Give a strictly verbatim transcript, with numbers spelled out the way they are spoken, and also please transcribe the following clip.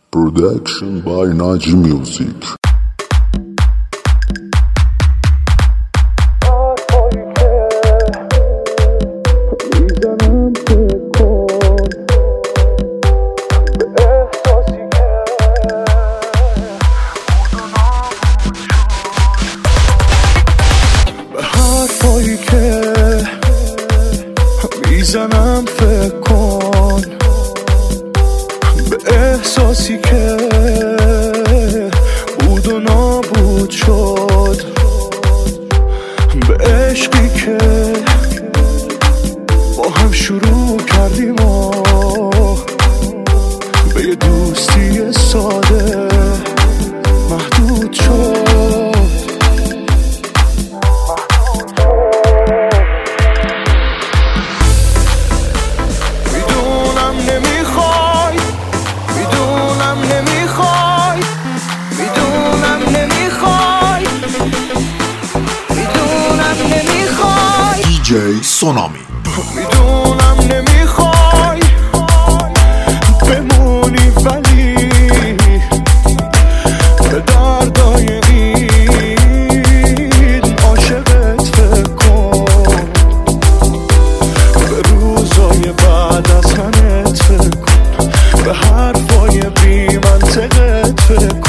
Production by Naji Music. میزنم فکر کن به احساسی که بود و نابود شد، به عشقی که با هم شروع کردیم و به یه دوستی ساده محدود شد. دی سونامی. میدونم نمیخوای بمونی ولی به دردای این عاشقت فکر کن، به روزای بعد از تنت فکر کن، به حرفای بی منطقت فکر کن.